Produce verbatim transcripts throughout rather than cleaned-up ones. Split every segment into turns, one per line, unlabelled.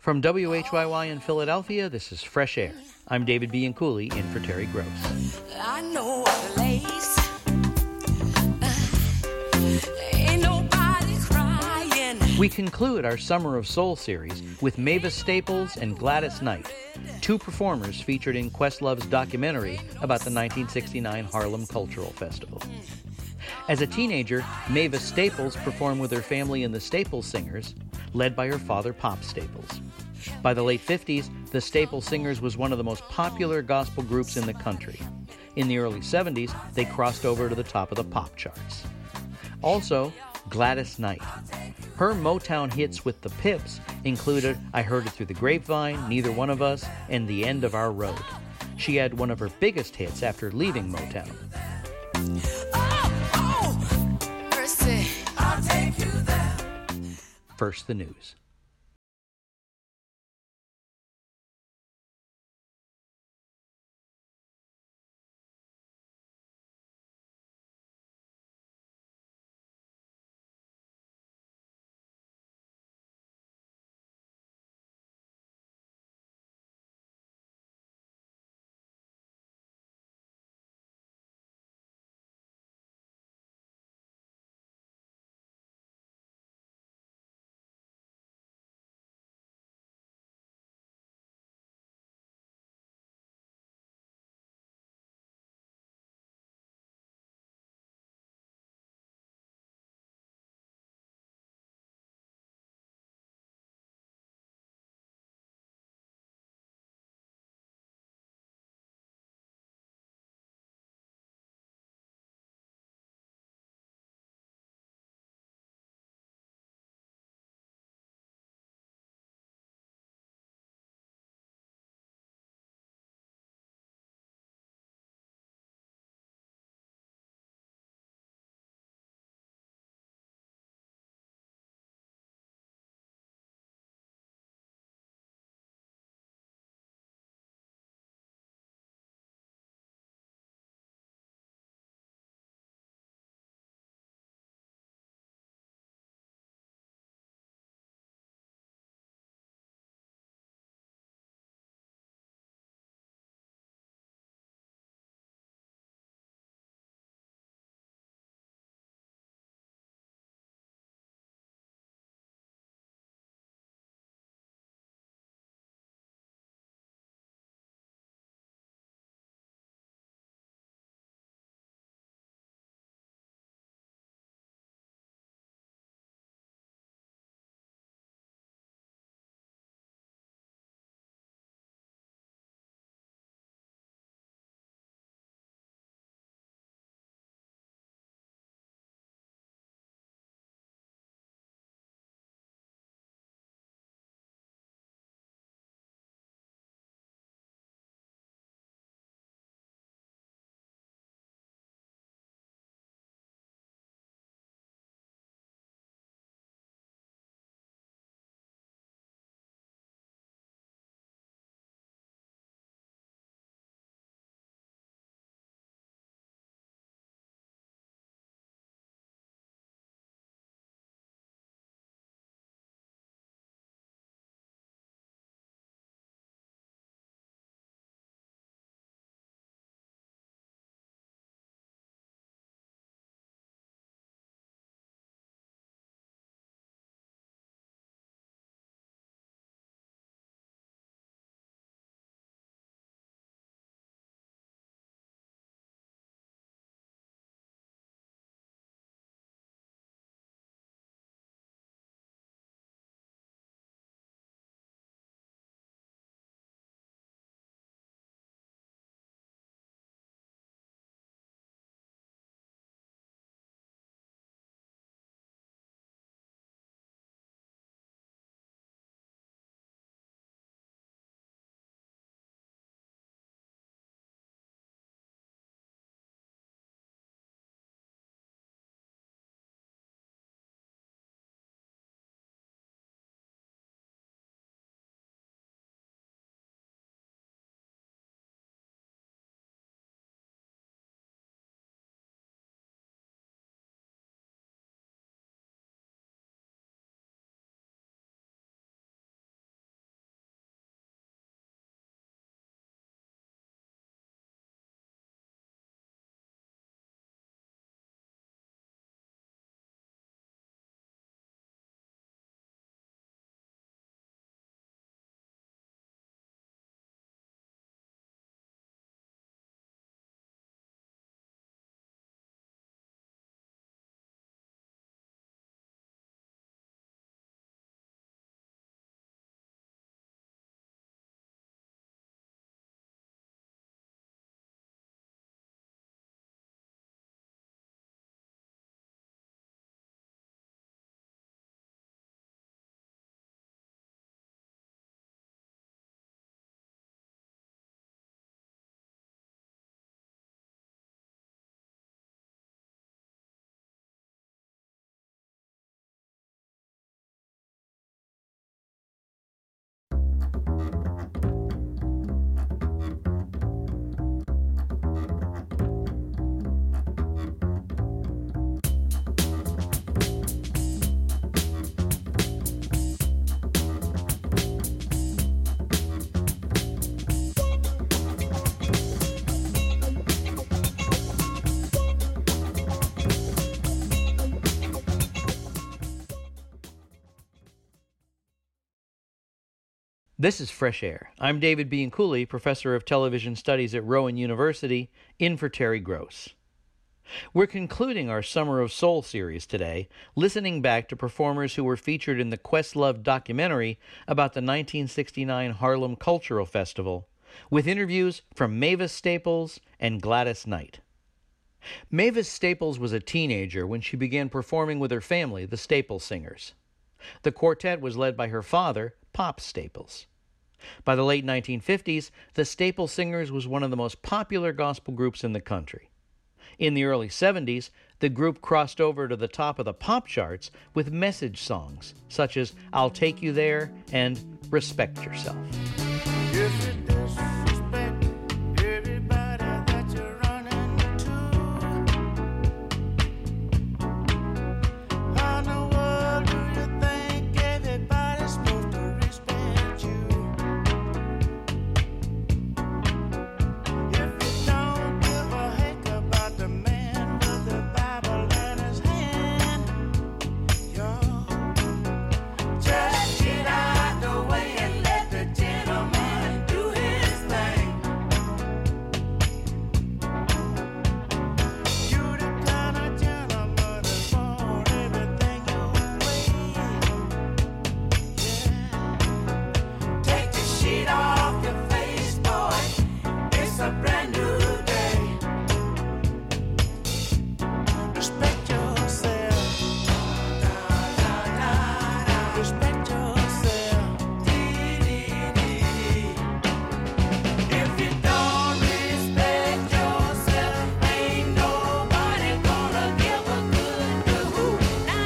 From W H Y Y in Philadelphia, this is Fresh Air. I'm David Bianculli in for Terry Gross.
I know a place. Uh, ain't nobody crying.
We conclude our Summer of Soul series with Mavis Staples and Gladys Knight, two performers featured in Questlove's documentary about the nineteen sixty-nine Harlem Cultural Festival. As a teenager, Mavis Staples performed with her family in the Staples Singers, led by her father, Pop Staples. By the late fifties, the Staples Singers was one of the most popular gospel groups in the country. In the early seventies, they crossed over to the top of the pop charts. Also, Gladys Knight. Her Motown hits with the Pips included I Heard It Through the Grapevine, Neither One of Us, and The End of Our Road. She had one of her biggest hits after leaving Motown. First, the news. This is Fresh Air. I'm David Bianculli, professor of television studies at Rowan University, in for Terry Gross. We're concluding our Summer of Soul series today, listening back to performers who were featured in the Questlove documentary about the nineteen sixty-nine Harlem Cultural Festival, with interviews from Mavis Staples and Gladys Knight. Mavis Staples was a teenager when she began performing with her family, the Staples Singers. The quartet was led by her father, Pop Staples. By the late nineteen fifties, the Staples Singers was one of the most popular gospel groups in the country. In the early seventies, the group crossed over to the top of the pop charts with message songs, such as I'll Take You There and Respect Yourself.
If you disrespect everybody that you're running to, how in the world do you think everybody's supposed to respect you? If you don't give a heck about the man with the Bible in his hand, yo, just get out the way and let the gentleman do his thing. You the kind of gentleman that want everything your way. Yeah. Take the sheet off your face, boy. It's a brand new day. Respect yourself. Respect yourself. If you don't respect yourself, ain't nobody gonna give a good do.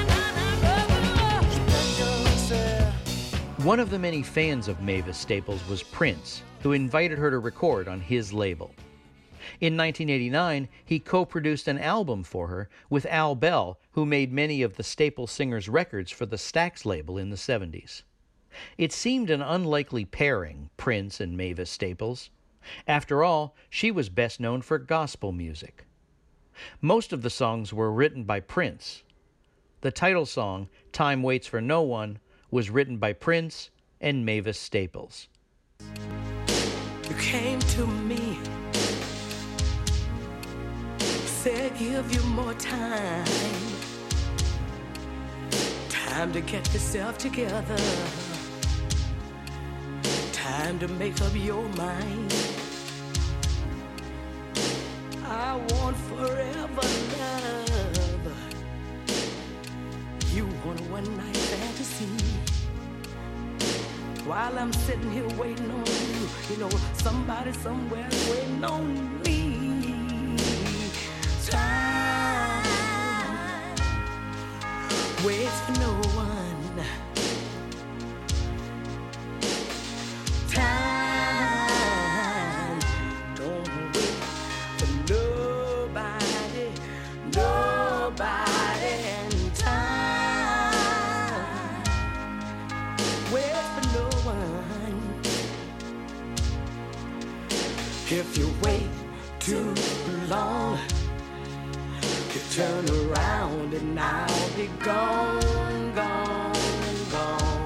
Respect yourself.
One of the many fans of Mavis Staples was Prince, who invited her to record on his label. In nineteen eighty-nine, he co-produced an album for her with Al Bell, who made many of the Staples Singers records for the Stax label in the seventies. It seemed an unlikely pairing, Prince and Mavis Staples. After all, she was best known for gospel music. Most of the songs were written by Prince. The title song, Time Waits for No One, was written by Prince and Mavis Staples.
You came to me, said give you more time, time to get yourself together, time to make up your mind. I want forever love. You want a one-night fantasy. While I'm sitting here waiting on you, you know, somebody somewhere's waiting on me. Time waits for no one. Time don't wait for nobody, nobody, and time waits for no one. If you wait too long, you turn around and I'll be gone, gone, gone.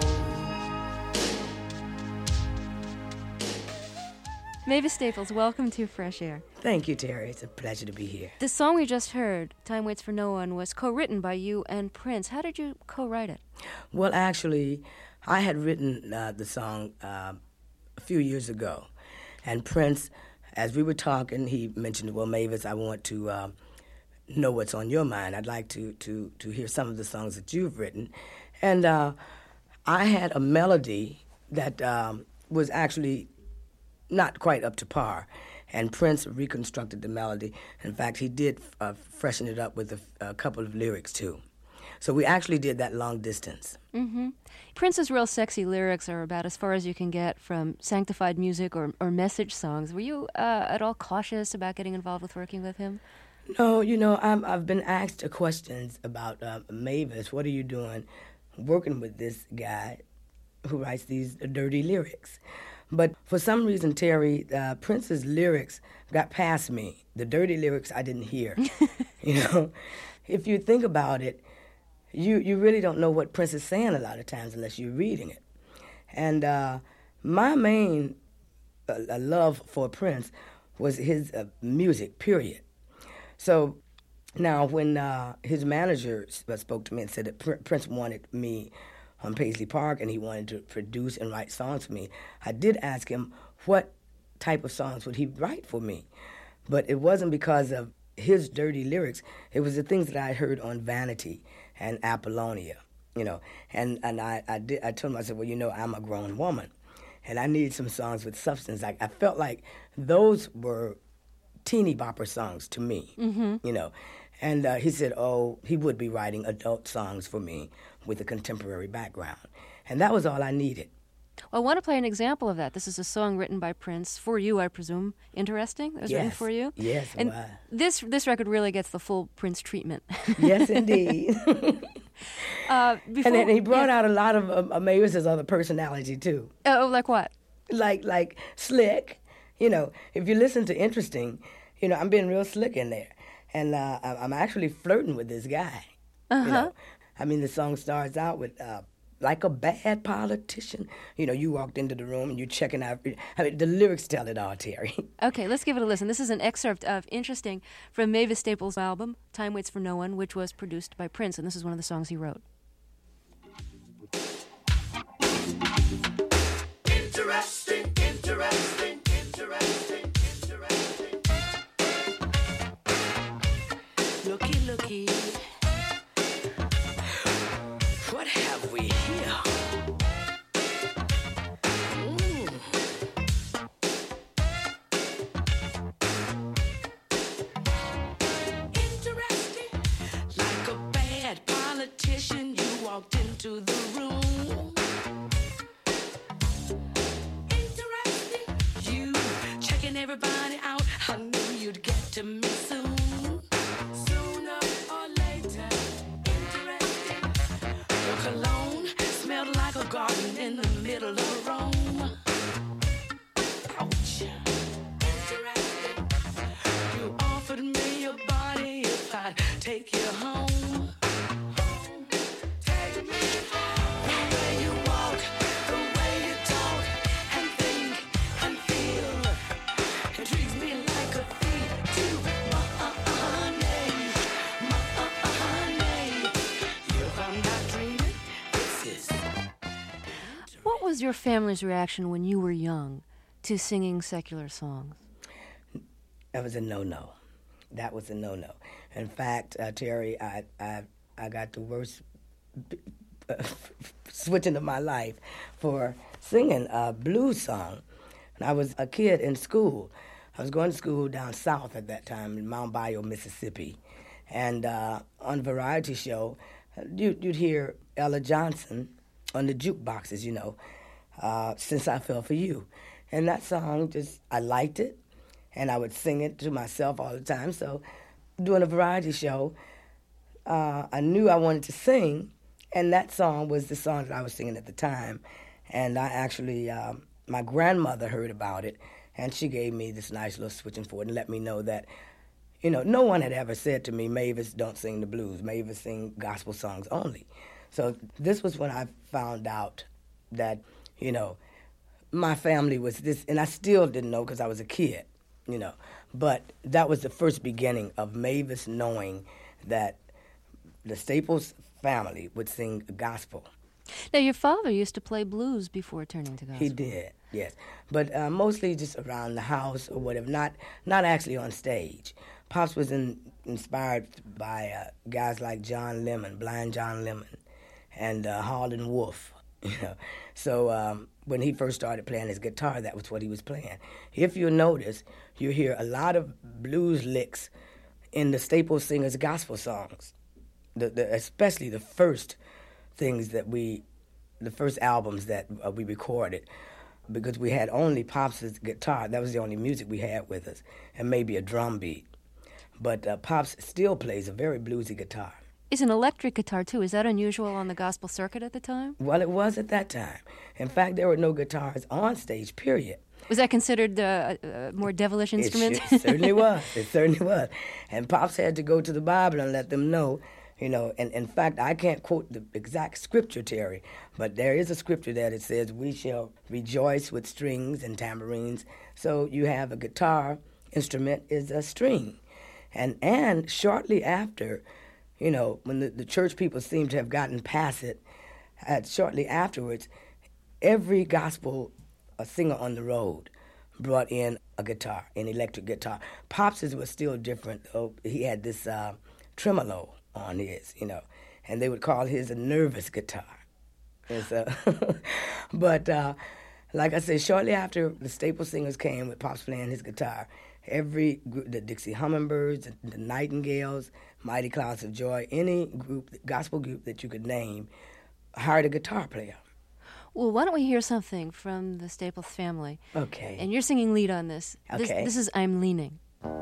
Mavis Staples, welcome to Fresh Air.
Thank you, Terry. It's a pleasure to be here.
The song we just heard, Time Waits for No One, was co-written by you and Prince. How did you co-write it?
Well, actually, I had written uh, the song uh, a few years ago, and Prince, as we were talking, he mentioned, well, Mavis, I want to uh, know what's on your mind. I'd like to, to, to hear some of the songs that you've written. And uh, I had a melody that um, was actually not quite up to par, and Prince reconstructed the melody. In fact, he did uh, freshen it up with a, a couple of lyrics, too. So we actually did that long distance.
Mm-hmm. Prince's real sexy lyrics are about as far as you can get from sanctified music or, or message songs. Were you uh, at all cautious about getting involved with working with him?
No, you know, I'm, I've been asked questions about uh, Mavis. What are you doing working with this guy who writes these dirty lyrics? But for some reason, Terry, uh, Prince's lyrics got past me. The dirty lyrics I didn't hear. You know, if you think about it, you, you really don't know what Prince is saying a lot of times unless you're reading it. And uh, my main uh, uh, love for Prince was his uh, music, period. So now when uh, his manager s- spoke to me and said that Pr- Prince wanted me on Paisley Park and he wanted to produce and write songs for me, I did ask him what type of songs would he write for me. But it wasn't because of his dirty lyrics. It was the things that I heard on Vanity and Apollonia, you know. And and I, I, did, I told him, I said, well, you know, I'm a grown woman, and I need some songs with substance. Like, I felt like those were teeny bopper songs to me, mm-hmm. you know. And uh, he said, oh, he would be writing adult songs for me with a contemporary background. And that was all I needed.
Well, I want to play an example of that. This is a song written by Prince for you, I presume. Interesting. It was
Yes.
written for you.
Yes, it
and
was.
this this record really gets the full Prince treatment.
Yes, indeed.
uh, before,
And then he brought
yeah.
out a lot of um, Mavis's other personality, too.
Oh, like what?
Like like slick. You know, if you listen to Interesting, you know, I'm being real slick in there. And uh, I- I'm actually flirting with this guy.
Uh-huh.
You know, I mean, the song starts out with, uh, like a bad politician. You know, you walked into the room and you're checking out. I mean, the lyrics tell it all, Terry.
Okay, let's give it a listen. This is an excerpt of Interesting from Mavis Staples' album, Time Waits for No One, which was produced by Prince, and this is one of the songs he wrote.
Interesting, interesting, interesting, interesting. Looky, looky. What have we here? Mm. Interesting. Like a bad politician, you walked into the room. Interesting. You checking everybody out. I knew you'd get to me soon. Sooner or later. Interesting. Your cologne smelled like a garden in the middle of Rome. Ouch. Interesting. You offered me your body if I'd take you home. Home. Take me home. The way you walk, the way you talk, and think and feel. It treats me like a thief to money, money. If I'm not dreaming, this is.
What was your family's reaction when you were young to singing secular songs?
That was a no-no. That was a no-no. In fact, uh, Terry, I, I I got the worst b- uh, switching of my life for singing a blues song. And I was a kid in school. I was going to school down south at that time in Mount Bio, Mississippi. And uh, on a variety show, you'd, you'd hear Ella Johnson on the jukeboxes, you know, uh, Since I Fell for You. And that song, just, I liked it. And I would sing it to myself all the time. So doing a variety show, uh, I knew I wanted to sing, and that song was the song that I was singing at the time. And I actually, um, my grandmother heard about it, and she gave me this nice little switching forward and let me know that, you know, no one had ever said to me, Mavis, don't sing the blues. Mavis, sing gospel songs only. So this was when I found out that, you know, my family was this, and I still didn't know because I was a kid. You know, but that was the first beginning of Mavis knowing that the Staples family would sing gospel.
Now, your father used to play blues before turning to gospel.
He did, yes, but uh, mostly just around the house or whatever. Not not actually on stage. Pops was in, inspired by uh, guys like John Lemon, Blind John Lemon, and uh, Harlan Wolf. You know, so um, when he first started playing his guitar, that was what he was playing. If you notice, you hear a lot of blues licks in the Staples Singers gospel songs, the, the, especially the first things that we, the first albums that uh, we recorded, because we had only Pops' guitar. That was the only music we had with us, and maybe a drum beat. But uh, Pops still plays a very bluesy guitar.
It's an electric guitar, too. Is that unusual on the gospel circuit at the time?
Well, it was at that time. In fact, there were no guitars on stage, period.
Was that considered uh, a more devilish instrument?
It, sh- it certainly was. It certainly was. And Pops had to go to the Bible and let them know, You know, and in fact, I can't quote the exact scripture, Terry, but there is a scripture that it says, we shall rejoice with strings and tambourines. So you have a guitar instrument is a string. And and shortly after, you know, when the, the church people seem to have gotten past it, uh, shortly afterwards, every gospel uh, singer on the road brought in a guitar, an electric guitar. Pops's was still different, though. He had this uh, tremolo on his, you know, and they would call his a nervous guitar. And so, but uh, like I said, shortly after the staple singers came with Pops playing his guitar, every group, the Dixie Hummingbirds, the, the Nightingales, Mighty Clouds of Joy, any group, gospel group that you could name, hired a guitar player.
Well, why don't we hear something from the Staples family?
Okay.
And you're singing lead on this. This,
Okay.
this is I'm Leaning.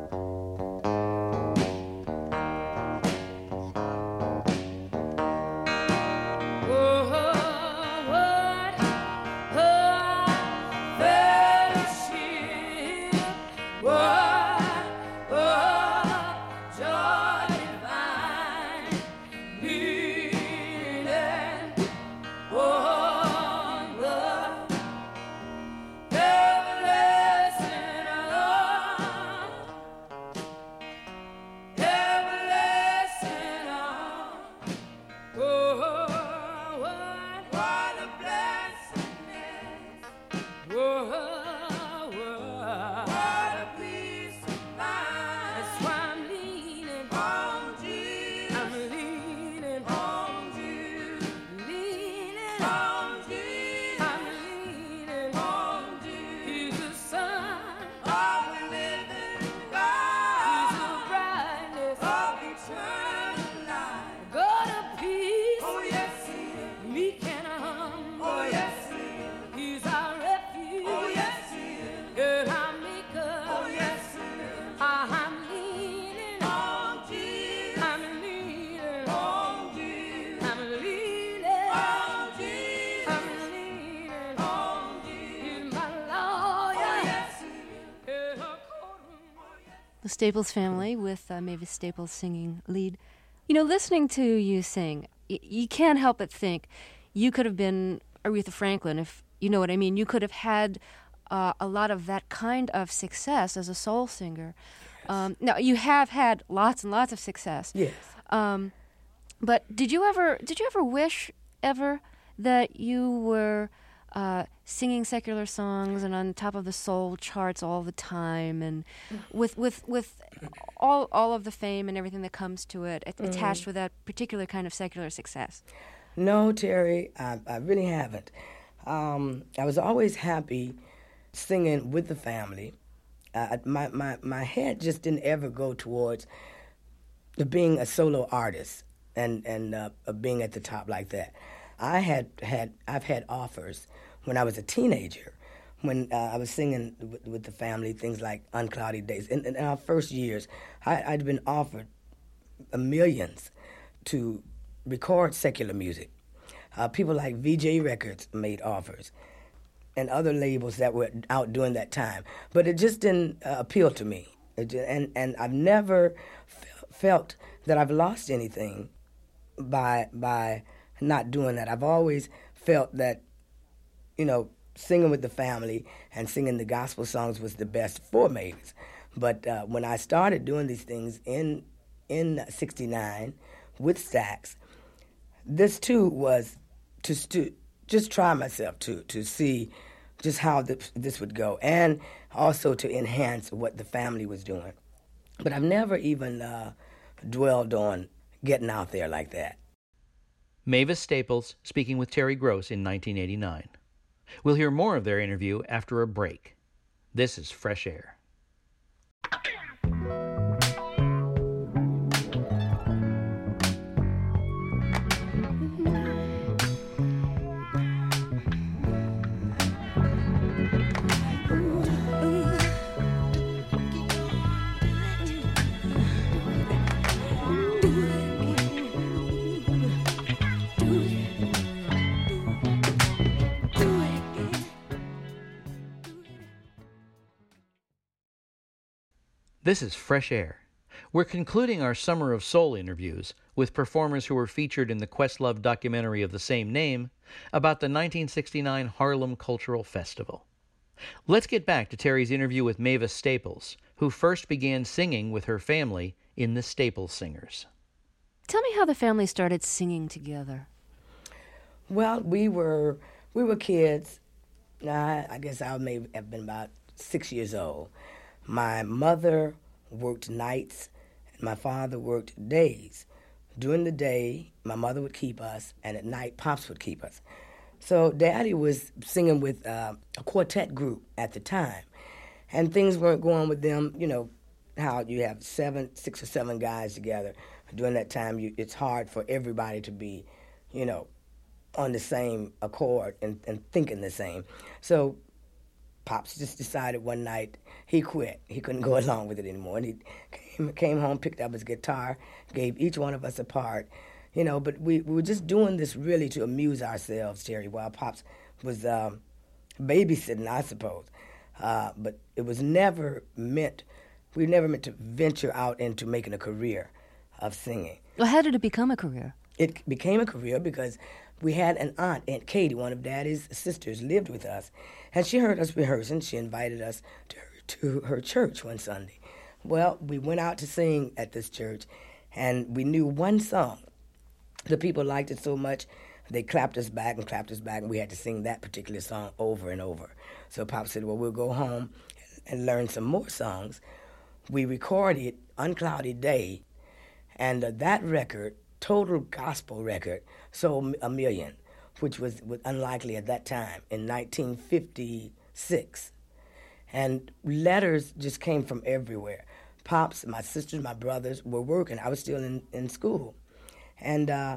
The Staples family with uh, Mavis Staples singing lead. You know, listening to you sing, y- you can't help but think you could have been Aretha Franklin, if you know what I mean. You could have had uh, a lot of that kind of success as a soul singer. Um, now, you have had lots and lots of success.
Yes.
Um, but did you ever did you ever wish ever that you were uh, singing secular songs and on top of the soul charts all the time, and with with with all all of the fame and everything that comes to it a- attached with that particular kind of secular success?
No, Terry, I, I really haven't. Um, I was always happy singing with the family. Uh, my, my, my head just didn't ever go towards the being a solo artist and, and uh, of being at the top like that. I had had I've had offers when I was a teenager, when uh, I was singing with, with the family, things like Uncloudy Days. In, in our first years, I, I'd been offered millions to record secular music. Uh, people like V J Records made offers, and other labels that were out during that time. But it just didn't uh, appeal to me. It ju- and, and I've never f- felt that I've lost anything by by not doing that. I've always felt that, you know, singing with the family and singing the gospel songs was the best for Mavis. But uh, when I started doing these things in in sixty-nine with Stax, this too was to, to just try myself to to see just how this, this would go, and also to enhance what the family was doing. But I've never even uh, dwelled on getting out there like that.
Mavis Staples speaking with Terry Gross in nineteen eighty-nine. We'll hear more of their interview after a break. This is Fresh Air. This is Fresh Air. We're concluding our Summer of Soul interviews with performers who were featured in the Questlove documentary of the same name about the nineteen sixty-nine Harlem Cultural Festival. Let's get back to Terry's interview with Mavis Staples, who first began singing with her family in the Staples Singers.
Tell me how the family started singing together.
Well, we were we were kids. I, I guess I may have been about six years old. My mother worked nights, and my father worked days. During the day, my mother would keep us, and at night, Pops would keep us. So Daddy was singing with uh, a quartet group at the time, and things weren't going with them. You know how you have seven, six or seven guys together. During that time, you, it's hard for everybody to be, you know, on the same accord and, and thinking the same. So Pops just decided one night he quit. He couldn't go along with it anymore. And he came, came home, picked up his guitar, gave each one of us a part. You know, but we, we were just doing this really to amuse ourselves, Terry, while Pops was um, babysitting, I suppose. Uh, but it was never meant, we never meant to venture out into making a career of singing.
Well, how did it become a career?
It became a career because we had an aunt, Aunt Katie, one of Daddy's sisters, lived with us. And she heard us rehearsing. She invited us to her, to her church one Sunday. Well, we went out to sing at this church, and we knew one song. The people liked it so much, they clapped us back and clapped us back, and we had to sing that particular song over and over. So Pop said, well, we'll go home and learn some more songs. We recorded Unclouded Day, and uh, that record, total gospel record, sold a million, which was, was unlikely at that time in nineteen fifty-six. And letters just came from everywhere. Pops, my sisters, my brothers were working. I was still in, in school. And uh,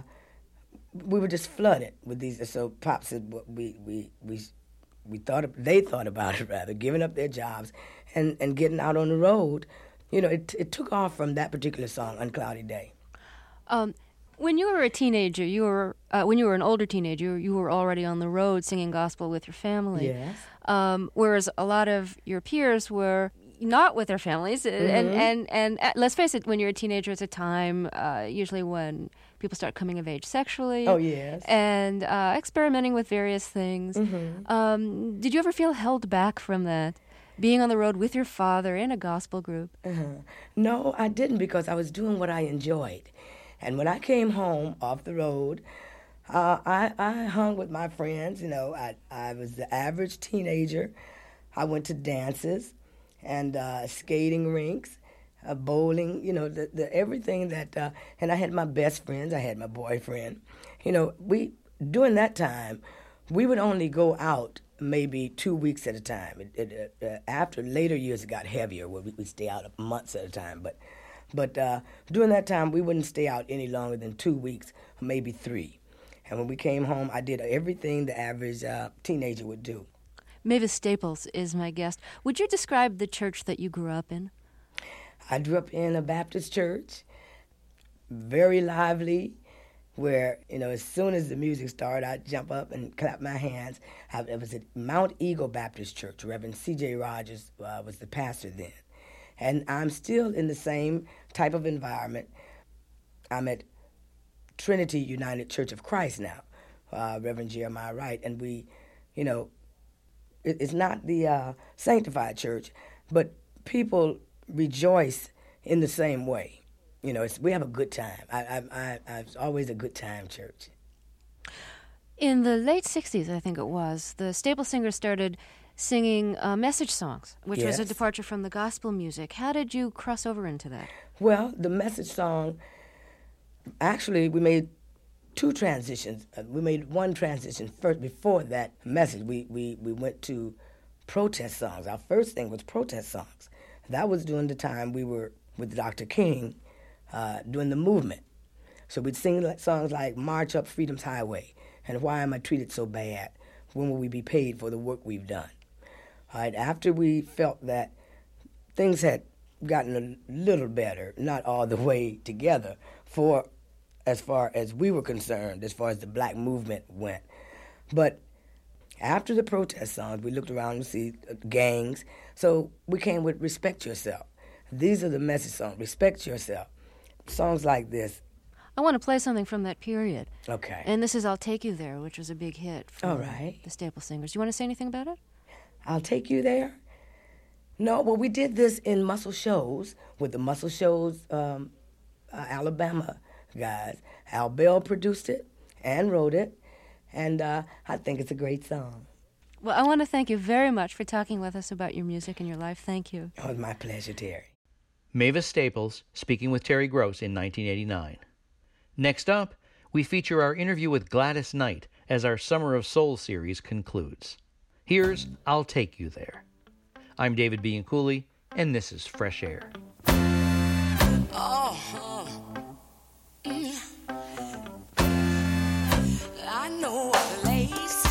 we were just flooded with these. So Pop said, well, we, we, we, we thought, of, they thought about it rather, giving up their jobs and, and getting out on the road. You know, it, it took off from that particular song, Unclouded Day.
Um, when you were a teenager, you were uh, when you were an older teenager, you were already on the road singing gospel with your family.
Yes.
Um, whereas a lot of your peers were not with their families, mm-hmm. and, and and uh, let's face it, when you're a teenager, it's a time uh, usually when people start coming of age sexually.
Oh yes.
And uh, experimenting with various things.
Mm-hmm.
Um, did you ever feel held back from that? Being on the road with your father in a gospel group?
Uh-huh. No, I didn't, because I was doing what I enjoyed. And when I came home off the road, uh, I, I hung with my friends. You know, I, I was the average teenager. I went to dances and uh, skating rinks, uh, bowling, you know, the, the everything that, uh, and I had my best friends. I had my boyfriend. You know, we, during that time, we would only go out maybe two weeks at a time. It, it, uh, after later years, it got heavier, where we would stay out months at a time. But But uh, during that time, we wouldn't stay out any longer than two weeks, maybe three. And when we came home, I did everything the average uh, teenager would do.
Mavis Staples is my guest. Would you describe the church that you grew up in?
I grew up in a Baptist church, very lively, where, you know, as soon as the music started, I'd jump up and clap my hands. I, it was at Mount Eagle Baptist Church. Reverend C J Rogers uh, was the pastor then. And I'm still in the same type of environment. I'm at Trinity United Church of Christ now, uh, Reverend Jeremiah Wright. And we, you know, it, it's not the uh, sanctified church, but people rejoice in the same way. You know, it's, we have a good time. I, I, I, I, it's always a good time church.
In the late sixties, I think it was, the Staples Singers started singing uh, message songs, which
Yes.
was a departure from the gospel music. How did you cross over into that?
Well, the message song, actually, we made two transitions. Uh, we made one transition first. Before that message, we, we, we went to protest songs. Our first thing was protest songs. That was during the time we were with Doctor King uh, doing the movement. So we'd sing like songs like March Up Freedom's Highway and Why Am I Treated So Bad? When will we be paid for the work we've done? All right, after we felt that things had gotten a little better, not all the way together, for as far as we were concerned, as far as the black movement went. But after the protest songs, we looked around and see gangs. So we came with Respect Yourself. These are the message songs, Respect Yourself. Songs like this.
I want to play something from that period.
Okay.
And this is I'll Take You There, which was a big hit for
All right.
the Staple Singers. Do you want to say anything about it?
I'll Take You There? No, well, we did this in Muscle Shoals with the Muscle Shoals um, uh, Alabama guys. Al Bell produced it and wrote it, and uh, I think it's a great song.
Well, I want to thank you very much for talking with us about your music and your life. Thank you.
It was my pleasure, Terry.
Mavis Staples speaking with Terry Gross in nineteen eighty-nine. Next up, we feature our interview with Gladys Knight as our Summer of Soul series concludes. Here's I'll Take You There. I'm David Bianculli, and this is Fresh Air.
Oh, uh, mm. I know a place.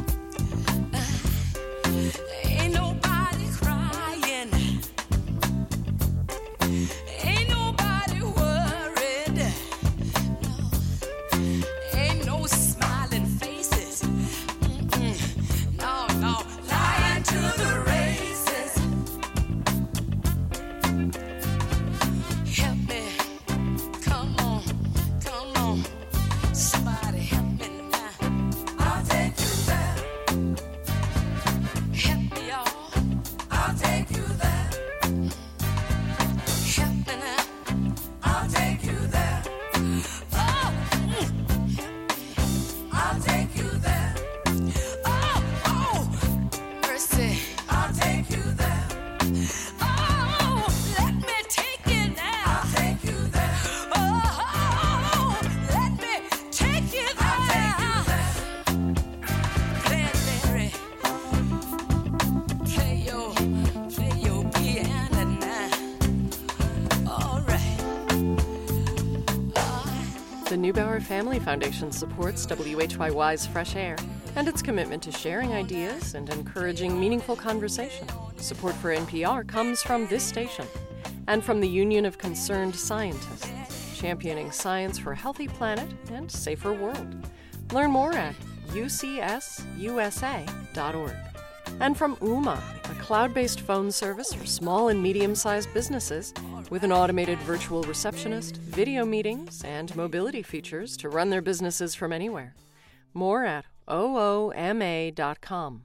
Uh, ain't nobody crying. Ain't nobody worried. No, ain't no smiling faces. Mm-mm. No, no, lying to the races. Help me, come on, come on. Somebody help me now. I'll take you there. Help me, y'all. I'll take you there. Help me now. I'll take you there. Oh, mm. I'll take you there. Oh, oh, mercy. I'll take you there. Oh, let me take you there. I'll take you there. Oh, let me take you there. I'll take you there. Play it, Mary. Play your, play your piano now. All right.
The Neubauer Family Foundation supports W H Y Y's Fresh Air and its commitment to sharing ideas and encouraging meaningful conversation. Support for N P R comes from this station and from the Union of Concerned Scientists, championing science for a healthy planet and safer world. Learn more at u c s u s a dot org. And from Ooma, a cloud-based phone service for small and medium-sized businesses with an automated virtual receptionist, video meetings, and mobility features to run their businesses from anywhere. More at o o m a dot com.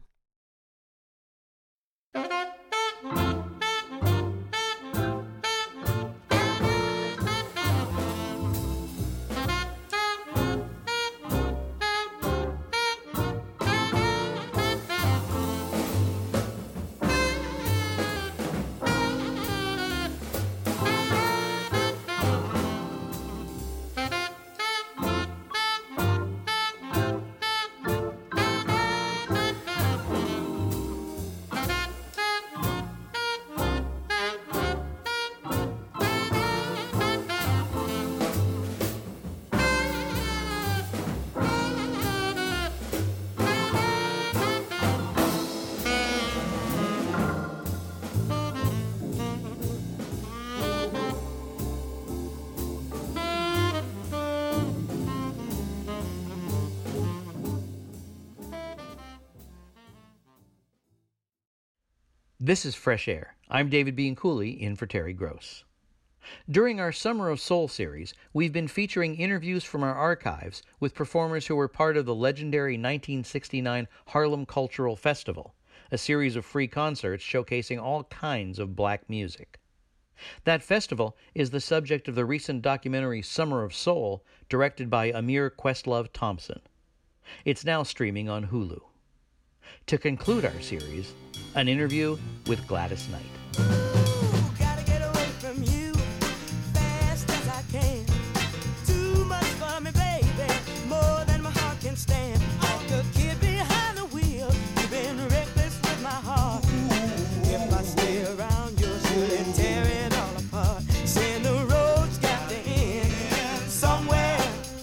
This is Fresh Air. I'm David Bianculli, in for Terry Gross. During our Summer of Soul series, we've been featuring interviews from our archives with performers who were part of the legendary nineteen sixty-nine Harlem Cultural Festival, a series of free concerts showcasing all kinds of black music. That festival is the subject of the recent documentary Summer of Soul, directed by Amir Questlove Thompson. It's now streaming on Hulu. To conclude our series, an interview with Gladys Knight.
Ooh, gotta get away from you fast as I can. Too much for me, baby, more than my heart can stand. Like a kid behind the wheel, you've been reckless with my heart. If I stay around, you'll surely tear it all apart. Saying the road's got to end somewhere.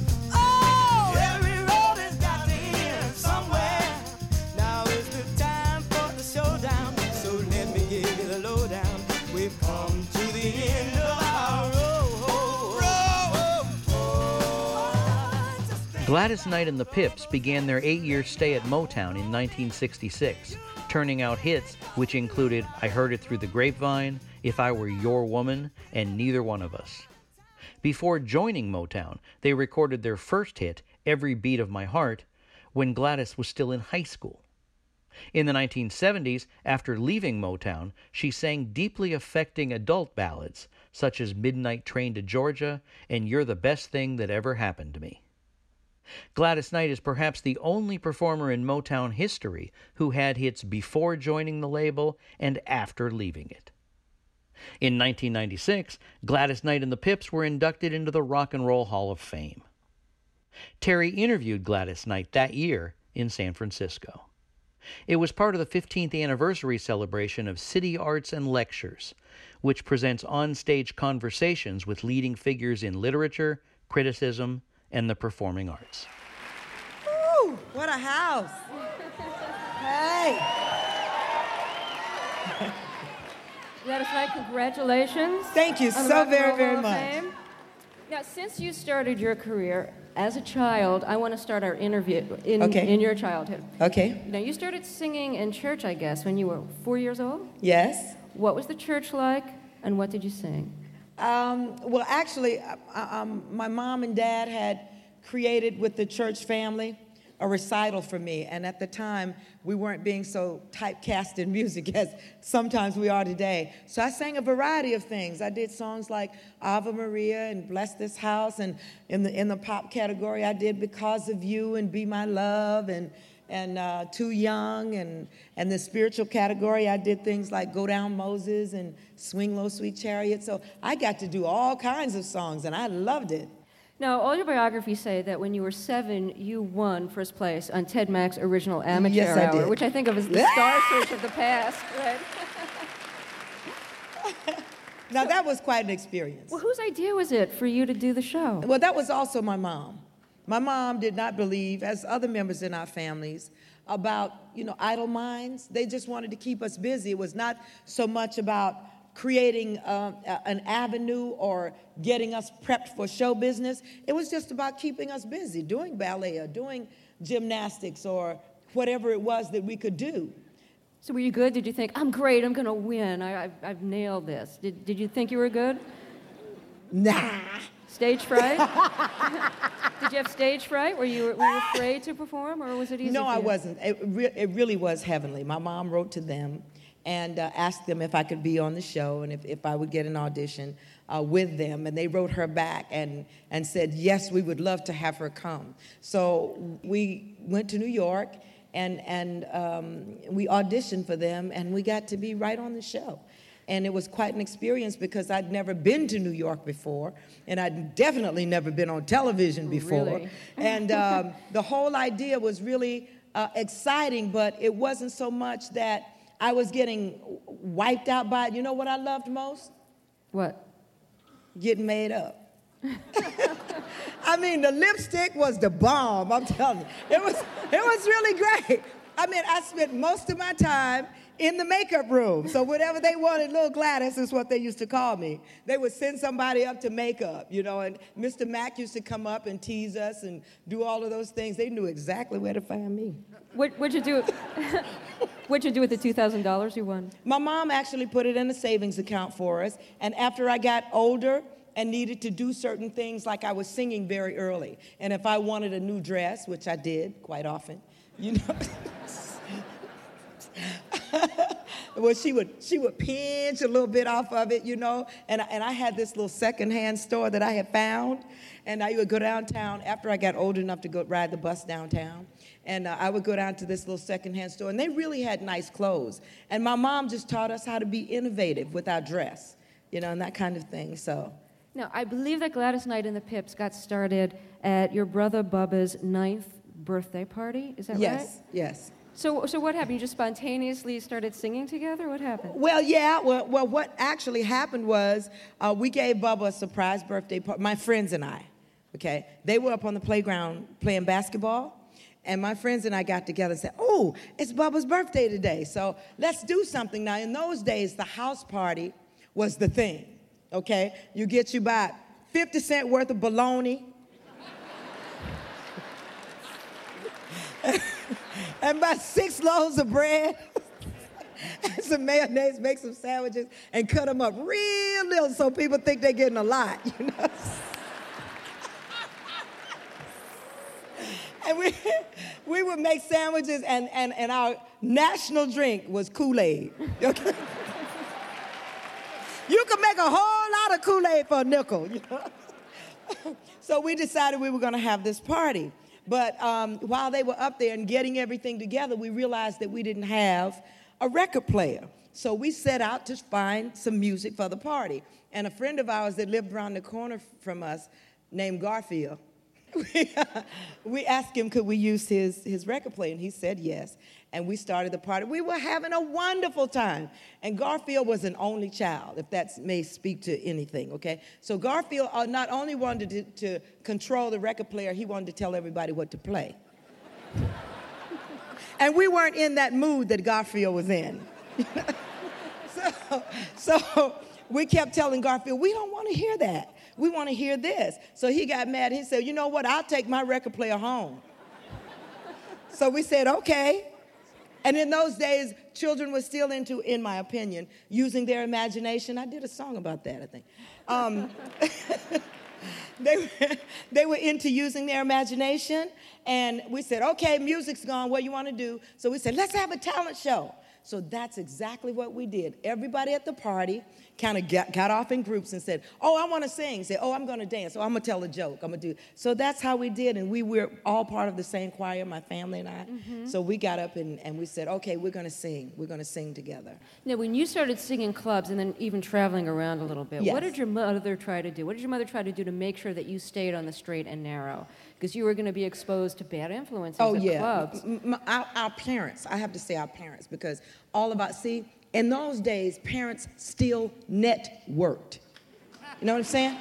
Oh, every road has got to end somewhere. Now is the time for the showdown, so let me give you the lowdown. We've come to the end of our road.
Gladys Knight and the Pips began their eight-year stay at Motown in nineteen sixty-six, turning out hits which included I Heard It Through the Grapevine, If I Were Your Woman, and Neither One of Us. Before joining Motown, they recorded their first hit, Every Beat of My Heart, when Gladys was still in high school. In the nineteen seventies, after leaving Motown, she sang deeply affecting adult ballads, such as Midnight Train to Georgia and You're the Best Thing That Ever Happened to Me. Gladys Knight is perhaps the only performer in Motown history who had hits before joining the label and after leaving it. In nineteen ninety-six, Gladys Knight and the Pips were inducted into the Rock and Roll Hall of Fame. Terry interviewed Gladys Knight that year in San Francisco. It was part of the fifteenth anniversary celebration of City Arts and Lectures, which presents on-stage conversations with leading figures in literature, criticism, and the performing arts.
Ooh, what a house. Hey.
Gladys Knight, congratulations.
Thank you
on the
so
Rock and
very,
Roll
very
Hall of
much.
Fame. Now, since you started your career as a child, I want to start our interview in,
Okay.
in your childhood.
Okay.
Now, you started singing in church, I guess, when you were four years old?
Yes.
What was the church like, and what did you sing?
Um, well, actually, uh, um, my mom and dad had created with the church family a recital for me. And at the time, we weren't being so typecast in music as sometimes we are today. So I sang a variety of things. I did songs like Ave Maria and Bless This House. And in the in the pop category, I did Because of You and Be My Love and and uh, Too Young. And, and the spiritual category, I did things like Go Down Moses and Swing Low Sweet Chariot. So I got to do all kinds of songs, and I loved it.
Now, all your biographies say that when you were seven, you won first place on Ted Mack's original Amateur
Yes, I
Hour,
did.
which I think of as the Star Search of the past, right?
Now, that was quite an experience.
Well, whose idea was it for you to do the show?
Well, that was also my mom. My mom did not believe, as other members in our families, about, you know, idle minds. They just wanted to keep us busy. It was not so much about creating uh, an avenue or getting us prepped for show business. It was just about keeping us busy, doing ballet or doing gymnastics or whatever it was that we could do.
So were you good? Did you think, I'm great, I'm going to win, I, I've, I've nailed this? Did, did you think you were good?
Nah.
Stage fright? Did you have stage fright? Were you, were you afraid to perform, or was it easy
No,
for
I
you?
wasn't. It, re- it really was heavenly. My mom wrote to them and uh, asked them if I could be on the show and if, if I would get an audition uh, with them. And they wrote her back and, and said, yes, we would love to have her come. So we went to New York and, and um, we auditioned for them, and we got to be right on the show. And it was quite an experience because I'd never been to New York before, and I'd definitely never been on television before.
Really?
And um, the whole idea was really uh, exciting, but it wasn't so much that I was getting wiped out by it. You know what I loved most?
What?
Getting made up. I mean, the lipstick was the bomb, I'm telling you. It was, it was really great. I mean, I spent most of my time in the makeup room. So whatever they wanted, Little Gladys is what they used to call me. They would send somebody up to makeup, you know, and Mister Mack used to come up and tease us and do all of those things. They knew exactly where to find me.
What, what'd you do? What'd you do with the two thousand dollars you won?
My mom actually put it in a savings account for us, and after I got older and needed to do certain things, like I was singing very early, and if I wanted a new dress, which I did quite often, you know, well, she would she would pinch a little bit off of it, you know, and I, and I had this little secondhand store that I had found, and I would go downtown after I got old enough to go ride the bus downtown, and uh, I would go down to this little secondhand store, and they really had nice clothes, and my mom just taught us how to be innovative with our dress, you know, and that kind of thing, so.
Now, I believe that Gladys Knight and the Pips got started at your brother Bubba's ninth birthday party. Is that right?
Yes, yes.
So, so what happened? You just spontaneously started singing together? What happened?
Well, yeah. Well, well what actually happened was uh, we gave Bubba a surprise birthday party, my friends and I, okay? They were up on the playground playing basketball, and my friends and I got together and said, oh, it's Bubba's birthday today, so let's do something. Now, in those days, the house party was the thing, okay? You get you about fifty cent worth of bologna, and about six loaves of bread, and some mayonnaise, make some sandwiches, and cut them up real little so people think they're getting a lot, you know? And we, we would make sandwiches, and, and, and our national drink was Kool-Aid. Okay? You could make a whole lot of Kool-Aid for a nickel, you know? So we decided we were going to have this party. But um, while they were up there and getting everything together, we realized that we didn't have a record player. So we set out to find some music for the party. And a friend of ours that lived around the corner from us, named Garfield, we, uh, we asked him could we use his, his record player, and he said yes. And we started the party. We were having a wonderful time. And Garfield was an only child, if that may speak to anything, okay? So Garfield uh, not only wanted to, to control the record player, he wanted to tell everybody what to play. And we weren't in that mood that Garfield was in. so, so we kept telling Garfield, we don't want to hear that. We want to hear this. So he got mad. He said, you know what? I'll take my record player home. So we said, okay. And in those days, children were still into, in my opinion, using their imagination. I did a song about that, I think. Um, they, were, they were into using their imagination. And we said, okay, music's gone. What do you want to do? So we said, let's have a talent show. So that's exactly what we did. Everybody at the party kind of got, got off in groups and said, oh, I want to sing. Say, oh, I'm going to dance. Oh, I'm going to tell a joke. I'm going to do. So that's how we did. And we were all part of the same choir, my family and I. Mm-hmm. So we got up and, and we said, okay, we're going to sing. We're going to sing together.
Now, when you started singing clubs and then even traveling around a little bit,
Yes.
what did your mother try to do? What did your mother try to do to make sure that you stayed on the straight and narrow? Because you were going to be exposed to bad influences
Oh,
at
yeah.
clubs.
M- m- our, our parents, I have to say our parents, because all about, see, in those days, parents still networked. You know what I'm saying?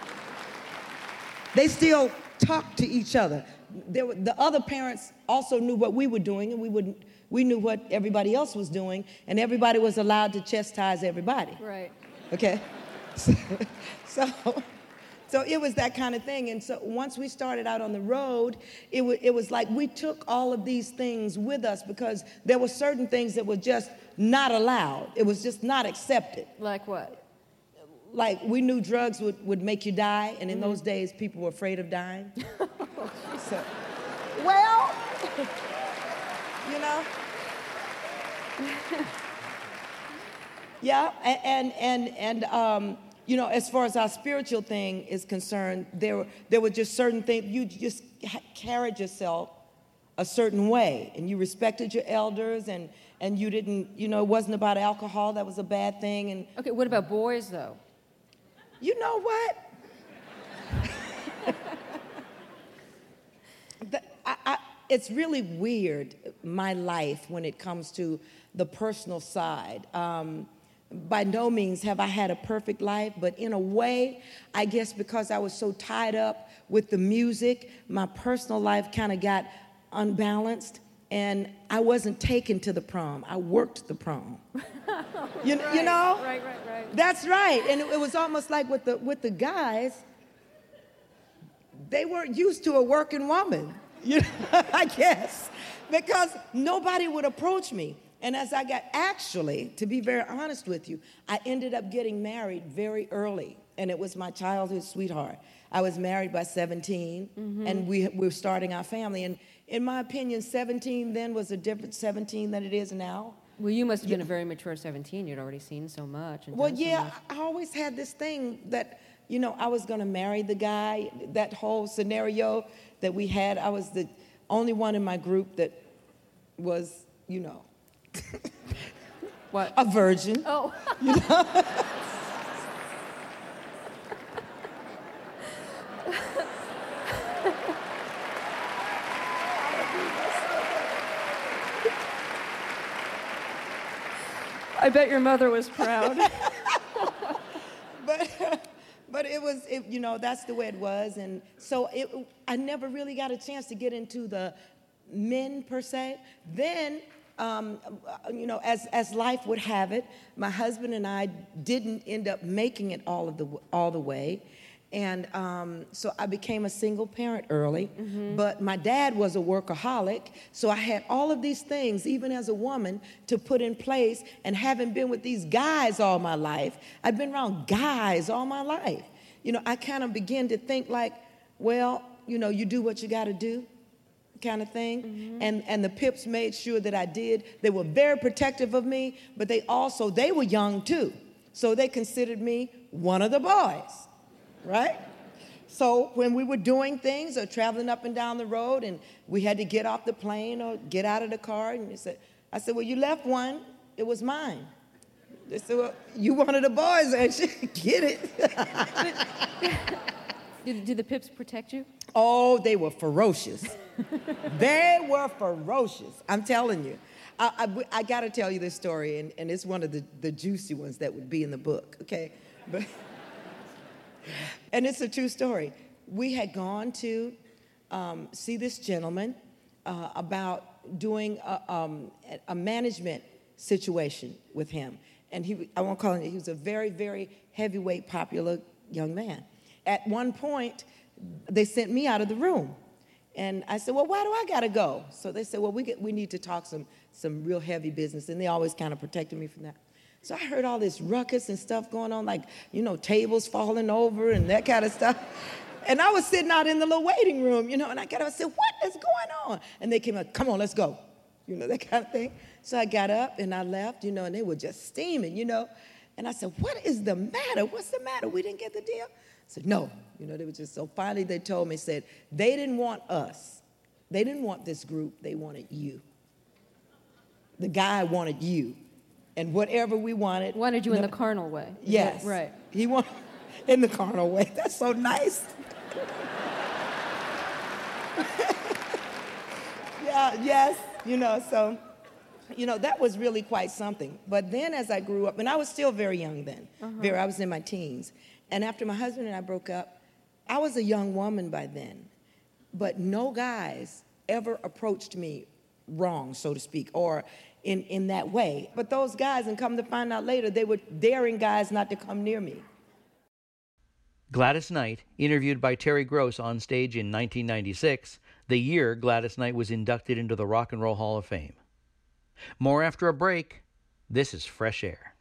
They still talked to each other. There were, the other parents also knew what we were doing, and we would, we knew what everybody else was doing, and everybody was allowed to chastise everybody.
Right.
Okay? So, so, so it was that kind of thing. And so once we started out on the road, it, w- it was like we took all of these things with us because there were certain things that were just not allowed. It was just not accepted.
Like what?
Like we knew drugs would, would make you die, and in mm-hmm. those days people were afraid of dying. So, well, you know. Yeah, and and and um, you know, as far as our spiritual thing is concerned, there there were just certain things you just ha- carried yourself a certain way, and you respected your elders, and and you didn't, you know, it wasn't about alcohol. That was a bad thing. And
okay, what about boys though?
You know what? the, I, I, it's really weird, my life, when it comes to the personal side. Um, by no means have I had a perfect life, but in a way, I guess because I was so tied up with the music, my personal life kind of got unbalanced, and I wasn't taken to the prom. I worked the prom. You,
right,
you know?
Right, right, right.
That's right. And it, it was almost like with the with the guys, they weren't used to a working woman, you know, I guess, because nobody would approach me. And as I got, actually, to be very honest with you, I ended up getting married very early, and it was my childhood sweetheart. I was married by seventeen, mm-hmm. and we, we were starting our family. And in my opinion, seventeen then was a different seventeen than it is now.
Well, you must have been
Yeah.
a very mature seventeen. You'd already seen so much. And
Well,
done so
yeah,
much.
I always had this thing that, you know, I was going to marry the guy. That whole scenario that we had, I was the only one in my group that was, you know,
What?
a virgin.
Oh.
You know?
I bet your mother was proud.
but but it was, it, you know, that's the way it was. And so it, I never really got a chance to get into the men per se. Then, um, you know, as, as life would have it, my husband and I didn't end up making it all of the all the way. And um, so I became a single parent early,
Mm-hmm.
but my dad was a workaholic, so I had all of these things, even as a woman, to put in place. And having been with these guys all my life, I've been around guys all my life. You know, I kind of began to think like, well, you know, you do what you got to do, kind of thing.
Mm-hmm.
And and the Pips made sure that I did. They were very protective of me, but they also, they were young too. So they considered me one of the boys. Right? So when we were doing things or traveling up and down the road and we had to get off the plane or get out of the car, and you said, I said, well, you left one, it was mine. They said, well, you one of the boys, ain't you? Get it.
Did, did the Pips protect you?
Oh, they were ferocious. They were ferocious. I'm telling you. I, I, I got to tell you this story, and, and it's one of the, the juicy ones that would be in the book, okay? But... And it's a true story. We had gone to um, see this gentleman uh, about doing a, um, a management situation with him. And he, I won't call him, he was a very, very heavyweight, popular young man. At one point, they sent me out of the room. And I said, well, why do I got to go? So they said, well, we, get, we need to talk some, some real heavy business. And they always kind of protected me from that. So I heard all this ruckus and stuff going on, like, you know, tables falling over and that kind of stuff. And I was sitting out in the little waiting room, you know, and I got up and said, what is going on? And they came up, come on, let's go. You know, that kind of thing. So I got up and I left, you know, and they were just steaming, you know. And I said, what is the matter? What's the matter? We didn't get the deal? I said, no. You know, they were just, so finally they told me, said, they didn't want us. They didn't want this group. They wanted you. The guy wanted you. And whatever we wanted.
Wanted you
no,
in the carnal way. Is
yes.
that right.
He wanted in the carnal way. That's so nice. Yeah, yes, you know, so, you know, that was really quite something. But then as I grew up, and I was still very young then, uh-huh. very, I was in my teens. And after my husband and I broke up, I was a young woman by then. But no guys ever approached me wrong, so to speak, or in, in that way. But those guys, and come to find out later, they were daring guys not to come near me.
Gladys Knight, interviewed by Terry Gross on stage in nineteen ninety-six, the year Gladys Knight was inducted into the Rock and Roll Hall of Fame. More after a break. This is Fresh Air.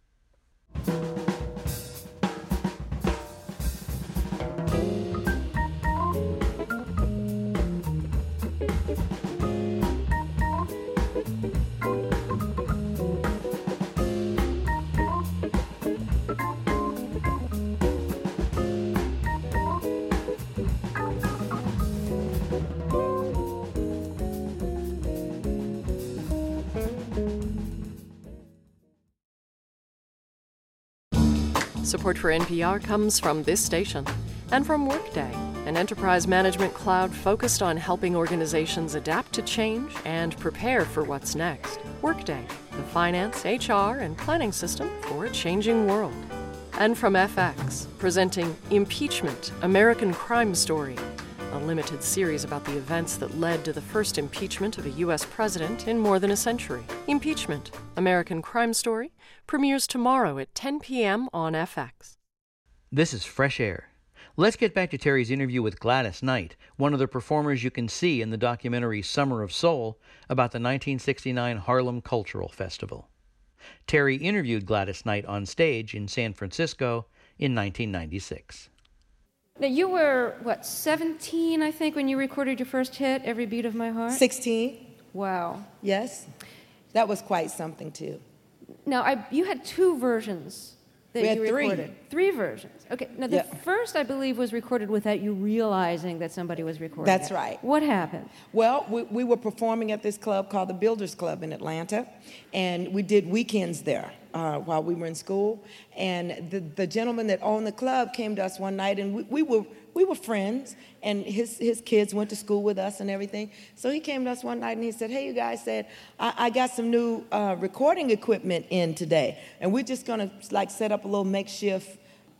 Support for N P R comes from this station and from Workday, an enterprise management cloud focused on helping organizations adapt to change and prepare for what's next. Workday, the finance, H R, and planning system for a changing world. And from F X, presenting Impeachment, American Crime Story, a limited series about the events that led to the first impeachment of a U S president in more than a century. Impeachment, American Crime Story, premieres tomorrow at ten p.m. on F X.
This is Fresh Air. Let's get back to Terry's interview with Gladys Knight, one of the performers you can see in the documentary Summer of Soul about the nineteen sixty-nine Harlem Cultural Festival. Terry interviewed Gladys Knight on stage in San Francisco in nineteen ninety-six.
Now, you were, what, seventeen, I think, when you recorded your first hit, Every Beat of My Heart?
sixteen.
Wow.
Yes. That was quite something, too.
Now, I, you had two versions that
We had
you
three.
recorded. Three versions. Okay. Now, the
Yeah.
first, I believe, was recorded without you realizing that somebody was recording
That's
it.
right.
What happened?
Well, we, we were performing at this club called the Builders Club in Atlanta, and we did weekends there uh, while we were in school. And the, the gentleman that owned the club came to us one night, and we, we were we were friends, and his, his kids went to school with us and everything. So he came to us one night, and he said, hey, you guys, said, I, I got some new uh, recording equipment in today, and we're just going to, like, set up a little makeshift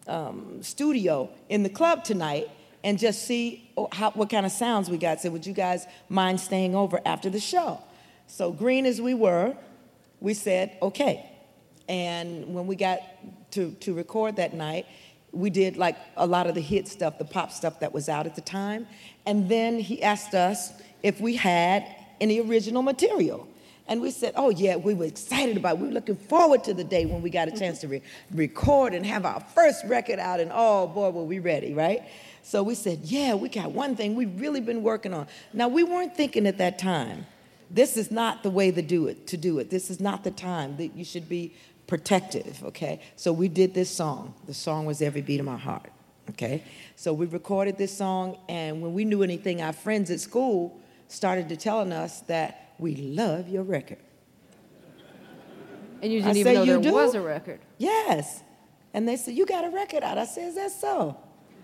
um, studio in the club tonight and just see how, what kind of sounds we got. So would you guys mind staying over after the show? So green as we were, we said, okay. And when we got to, to record that night, we did like a lot of the hit stuff, the pop stuff that was out at the time. And then he asked us if we had any original material. And we said, oh yeah, we were excited about it. We were looking forward to the day when we got a chance to re- record and have our first record out, and oh boy, were we ready, right? So we said, yeah, we got one thing we've really been working on. Now, we weren't thinking at that time, this is not the way to do it, to do it. This is not the time that you should be protective, okay? So we did this song. The song was Every Beat of My Heart, okay? So we recorded this song, and when we knew anything, our friends at school started to telling us that we love your record.
And you
I
didn't even
said,
know
"You
there
do?"
was a record.
Yes. And they said, you got a record out. I said, is that so?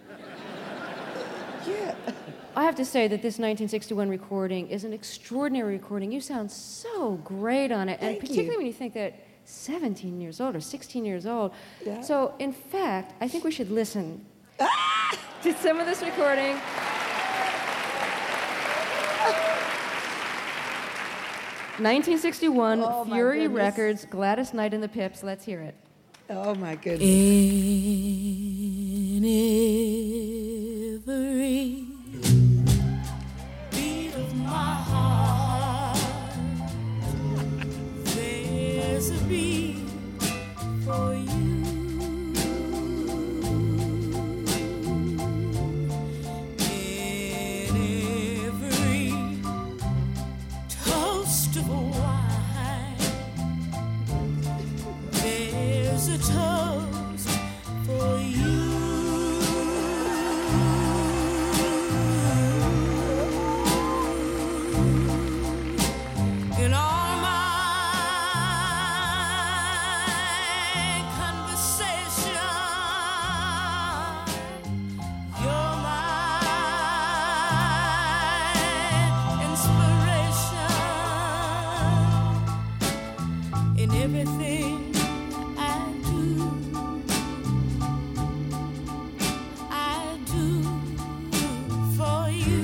Yeah.
I have to say that this nineteen sixty-one recording is an extraordinary recording. You sound so great on it, and
Thank
particularly
you.
when you think that seventeen years old or sixteen years old.
Yeah.
So, in fact, I think we should listen to some of this recording. nineteen sixty-one,
Oh, my
Fury
goodness.
Records, Gladys Knight and the Pips. Let's hear it.
Oh, my goodness.
In every beat of my heart, there's a beat for you. In every toast of wine, there's a toast for you. In all my conversation, you're my inspiration. In everything I do, I do for you.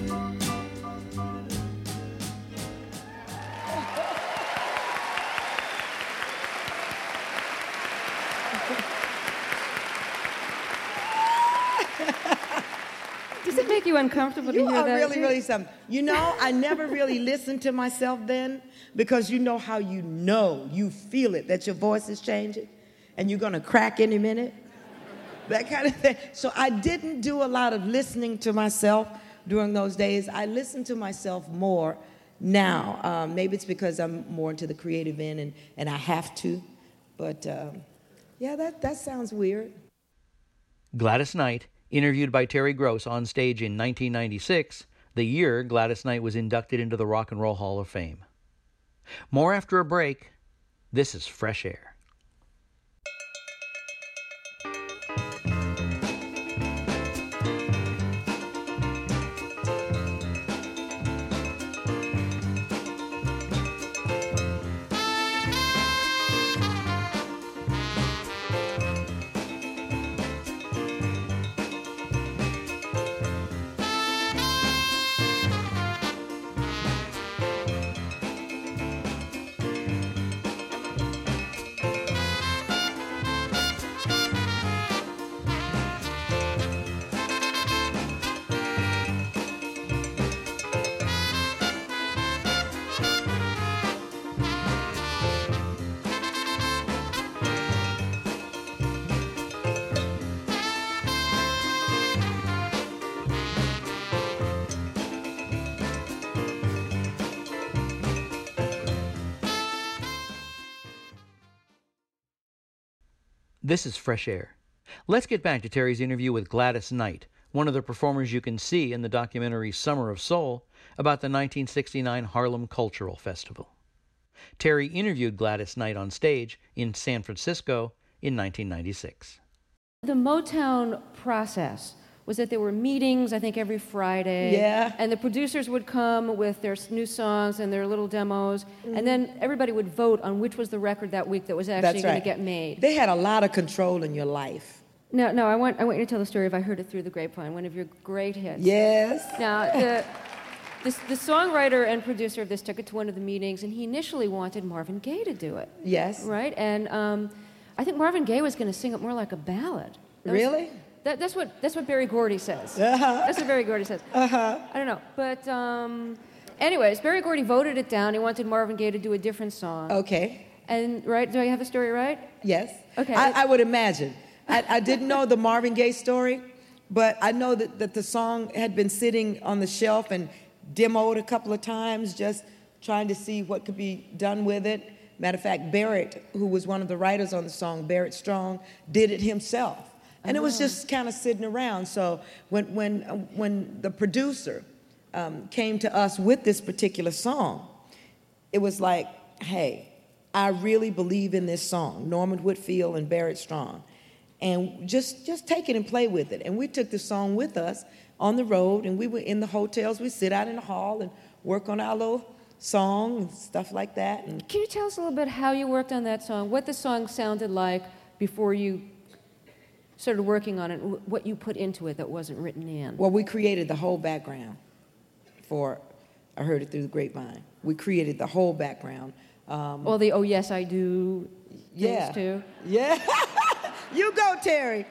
Does it make you uncomfortable
You
to hear
are
that?
really, really something. You know, I never really listened to myself then, because you know how you know, you feel it, that your voice is changing and you're going to crack any minute. That kind of thing. So I didn't do a lot of listening to myself during those days. I listen to myself more now. Um, maybe it's because I'm more into the creative end and, and I have to. But um, yeah, that, that sounds weird.
Gladys Knight, interviewed by Terry Gross on stage in nineteen ninety-six, the year Gladys Knight was inducted into the Rock and Roll Hall of Fame. More after a break. This is Fresh Air. This is Fresh Air. Let's get back to Terry's interview with Gladys Knight, one of the performers you can see in the documentary Summer of Soul about the nineteen sixty-nine Harlem Cultural Festival. Terry interviewed Gladys Knight on stage in San Francisco in nineteen ninety-six.
The Motown process was that there were meetings, I think, every Friday.
Yeah.
And the producers would come with their s- new songs and their little demos, and then everybody would vote on which was the record that week that was actually
That's
going
right.
to get made.
They had a lot of control in your life.
No, no, I want, I want you to tell the story of I Heard It Through the Grapevine, one of your great hits.
Yes.
Now, the, the, the songwriter and producer of this took it to one of the meetings, and he initially wanted Marvin Gaye to do it.
Yes.
Right? And um, I think Marvin Gaye was going to sing it more like a ballad. That was-
Really?
that, that's what that's what Berry Gordy says.
Uh-huh.
That's what Berry Gordy says.
Uh-huh.
I don't know, but um, anyways, Berry Gordy voted it down. He wanted Marvin Gaye to do a different song.
Okay.
And right, do I have the story right?
Yes.
Okay.
I, I would imagine. I, I didn't know the Marvin Gaye story, but I know that, that the song had been sitting on the shelf and demoed a couple of times, just trying to see what could be done with it. Matter of fact, Barrett, who was one of the writers on the song, Barrett Strong, did it himself. And it was just kind of sitting around. So when, when, uh, when the producer um, came to us with this particular song, it was like, hey, I really believe in this song, Norman Whitfield and Barrett Strong. And just, just take it and play with it. And we took the song with us on the road, and we were in the hotels. We sit out in the hall and work on our little song and stuff like that. And
Can you tell us a little bit how you worked on that song, what the song sounded like before you started working on it, wh- what you put into it that wasn't written in?
well, we created the whole background for I Heard It Through the Grapevine. We created the whole background. Um,
All the "Oh Yes I Do"
yeah.
things too.
Yeah. You go, Terry.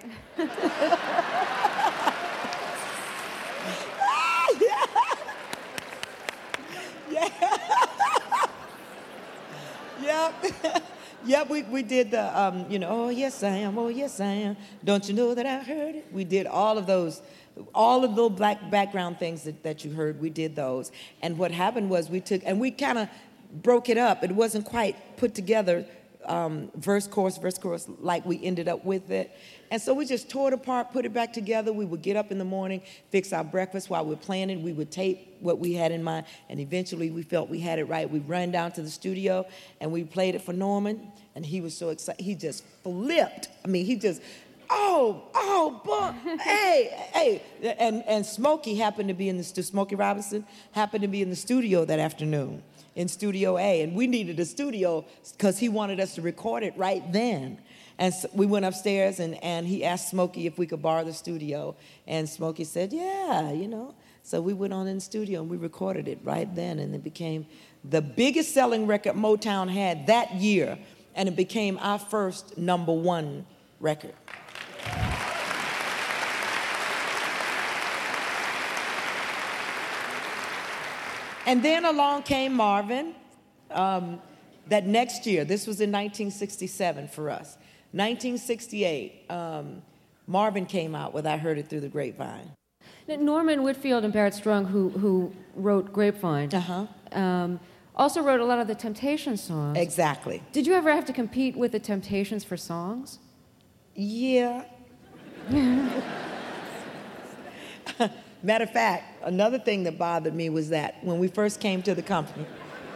Yep. Yep, we, we did the, um, you know, oh, yes, I am, oh, yes, I am. Don't you know that I heard it? We did all of those, all of the little black background things that, that you heard, we did those. And what happened was we took, and we kind of broke it up. It wasn't quite put together, um, verse, chorus, verse, chorus, like we ended up with it. And so we just tore it apart, put it back together. We would get up in the morning, fix our breakfast while we were planning. We would tape what we had in mind, and eventually we felt we had it right. We'd run down to the studio, and we played it for Norman, and he was so excited. He just flipped. I mean, he just, oh, oh, boy, hey, hey. And, and Smokey happened to be in the studio, Smokey Robinson happened to be in the studio that afternoon, in Studio A, and we needed a studio because he wanted us to record it right then. And so we went upstairs, and, and he asked Smokey if we could borrow the studio. And Smokey said, yeah, you know. So we went on in the studio, and we recorded it right then. And it became the biggest selling record Motown had that year. And it became our first number one record. And then along came Marvin. Um, that next year, this was in nineteen sixty-seven for us. nineteen sixty-eight, um, Marvin came out with I Heard It Through the Grapevine.
Now, Norman Whitfield and Barrett Strong, who, who wrote Grapevine,
Uh-huh.
um, also wrote a lot of the Temptations songs.
Exactly.
Did you ever have to compete with the Temptations for songs?
Yeah. Matter of fact, another thing that bothered me was that when we first came to the company,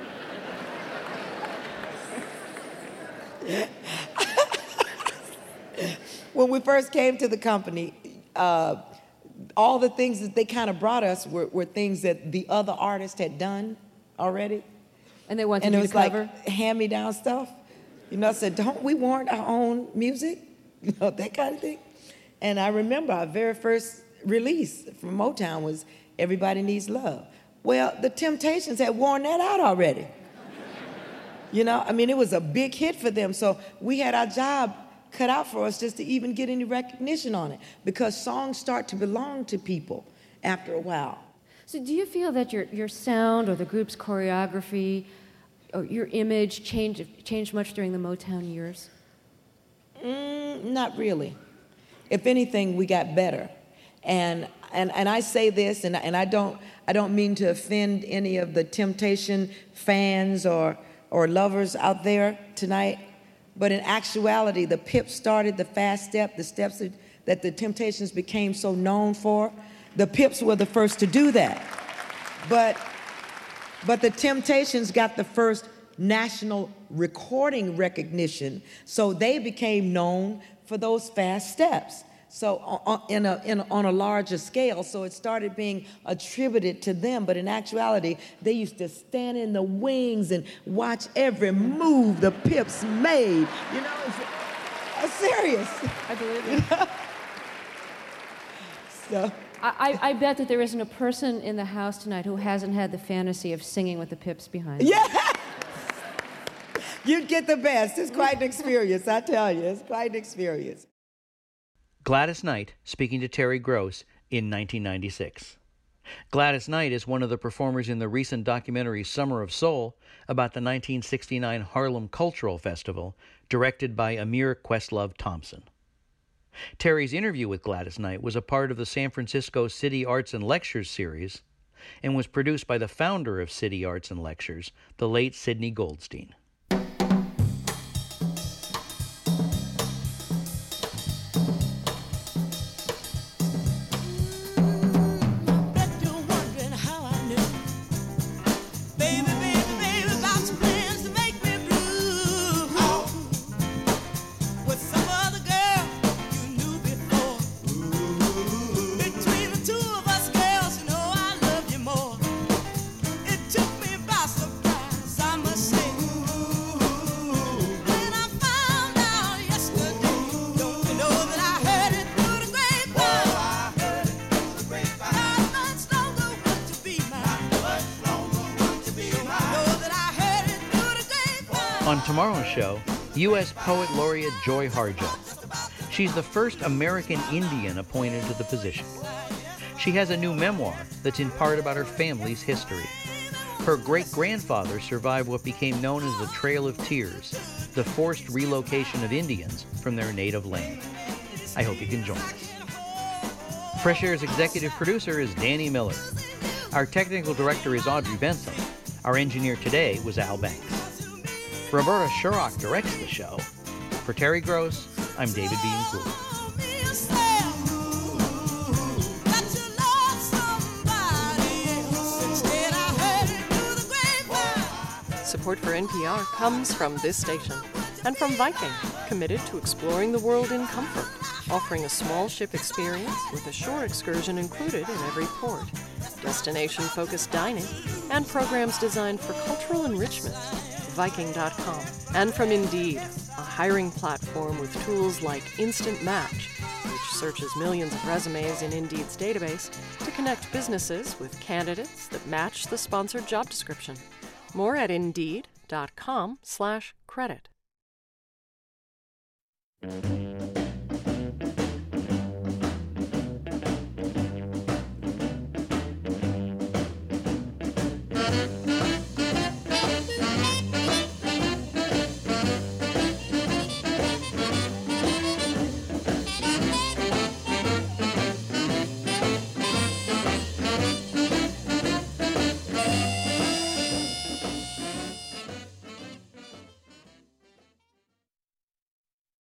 when we first came to the company, uh, all the things that they kind of brought us were, were things that the other artists had done already.
And they wanted
And it
you
was
to cover?
like hand-me-down stuff. You know, I said, don't we want our own music? You know, that kind of thing. And I remember our very first release from Motown was Everybody Needs Love. Well, the Temptations had worn that out already. You know, I mean, it was a big hit for them. So we had our job cut out for us just to even get any recognition on it, because songs start to belong to people after a while.
So do you feel that your, your sound or the group's choreography or your image changed, changed much during the Motown years?
Mm, not really. If anything, we got better. And and and I say this, and and I don't I don't mean to offend any of the Temptation fans or or lovers out there tonight, but in actuality, the Pips started the fast step, the steps that, that the Temptations became so known for. The Pips were the first to do that, but but the Temptations got the first national recording recognition, so they became known for those fast steps. So on, in a, in a, on a larger scale, so it started being attributed to them, but in actuality, they used to stand in the wings and watch every move the Pips made. You know, I'm serious.
I believe it.
So.
I, I bet that there isn't a person in the house tonight who hasn't had the fantasy of singing with the Pips behind them.
Yeah! You'd get the best. It's quite an experience, I tell you. It's quite an experience.
Gladys Knight speaking to Terry Gross in nineteen ninety-six. Gladys Knight is one of the performers in the recent documentary Summer of Soul about the nineteen sixty-nine Harlem Cultural Festival, directed by Amir Questlove Thompson. Terry's interview with Gladys Knight was a part of the San Francisco City Arts and Lectures series and was produced by the founder of City Arts and Lectures, the late Sidney Goldstein. On tomorrow's show, U S Poet Laureate Joy Harjo. She's the first American Indian appointed to the position. She has a new memoir that's in part about her family's history. Her great-grandfather survived what became known as the Trail of Tears, the forced relocation of Indians from their native land. I hope you can join us. Fresh Air's executive producer is Danny Miller. Our technical director is Audrey Benson. Our engineer today was Al Banks. Roberta Sherrock directs the show. For Terry Gross, I'm David B. McClure.
Support for N P R comes from this station and from Viking, committed to exploring the world in comfort, offering a small ship experience with a shore excursion included in every port, destination-focused dining, and programs designed for cultural enrichment. Viking dot com, and from Indeed, a hiring platform with tools like Instant Match, which searches millions of resumes in Indeed's database to connect businesses with candidates that match the sponsored job description. More at Indeed dot com slash credit.